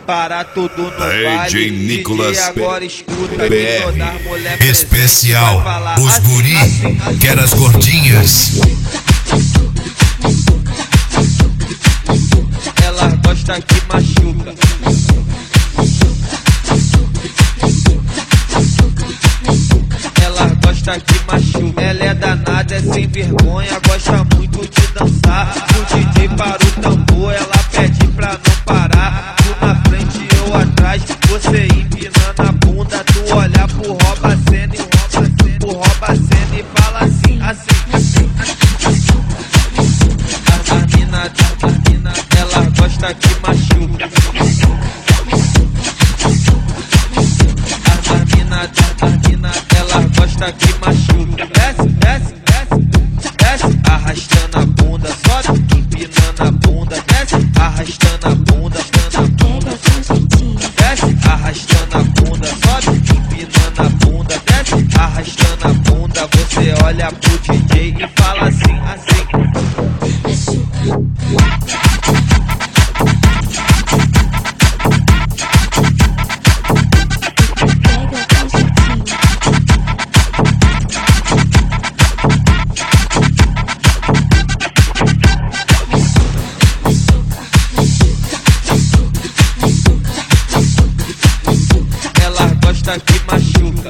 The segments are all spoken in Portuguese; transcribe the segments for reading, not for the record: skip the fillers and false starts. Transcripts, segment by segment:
Para tudo no baile, DJ Nicolas agora escuta BR. toda mulher Especial, os assim, guri, assim. quer as gordinhas. Ela gosta que machuca. Ela gosta que machuca. Ela é danada, é sem vergonha, gosta muito de dançar. O DJ para o tambor, ela pede pra não parar. Tu na frente, eu atrás, você empinando a bunda. Tu olha pro rouba-cena e fala assim, assim. A mina, ela gosta que machuca. A mina, ela gosta que machuca. Desce, desce, desce, desce, arrastando a bunda, sobe, empinando a bunda, desce, arrastando a bunda, desce, arrastando a bunda, sobe, empinando a bunda, desce, arrastando a bunda. Você olha pro DJ e fala assim, assim. Ela gosta que machuca.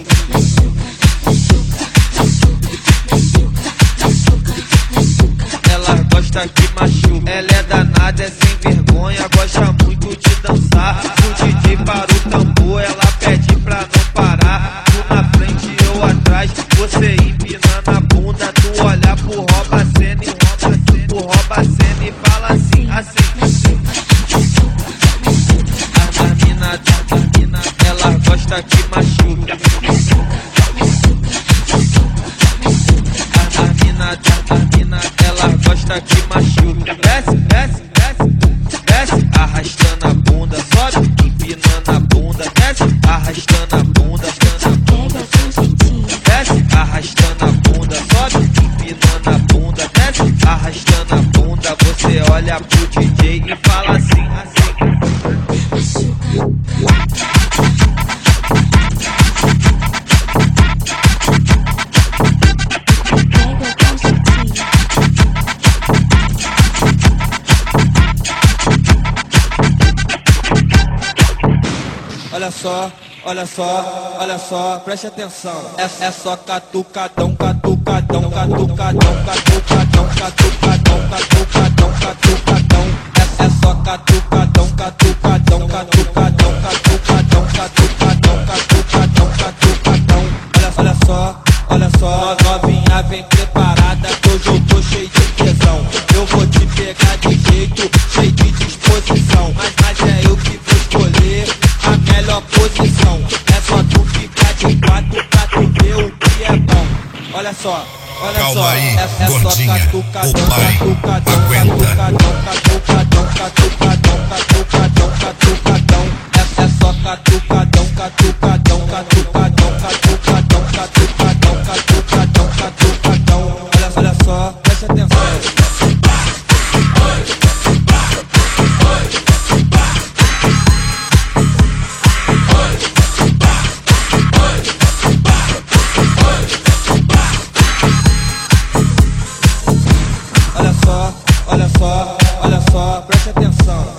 Ela gosta que machuca. Ela é danada, é sem vergonha, gosta muito de dançar. O DJ para o tambor, ela pede pra não parar. Tu na frente, eu atrás, você empinando a bunda. Tu olha pro rouba-cena e fala assim, assim. A mina, ela gosta que machuca. A mina, ela gosta que machuca. Desce, desce, desce, desce, arrastando a bunda, sobe, empinando a bunda, desce, arrastando a bunda, desce, arrastando a bunda, sobe, empinando a bunda, desce, arrastando a bunda. Você olha pro DJ e fala assim, assim. Olha só, olha só, olha só, preste atenção. É só catucadão, catucadão, catucadão, catucadão, catucadão, catucadão, catucadão. É só catucadão, catucadão, catucadão, catucadão, catucadão, catucadão, catucadão. Olha só, novinha vem preparada, que hoje eu tô cheio de tesão. Eu vou te pegar de jeito, cheio de disposição. Mas é eu que vou escolher a melhor posição. É só tu ficar de quatro pra tu ver o que é bom. Olha só, olha Calma só. aí, É só gordinha, catucadão, o pai catucadão, aguenta. catucadão, catucadão, catucadão.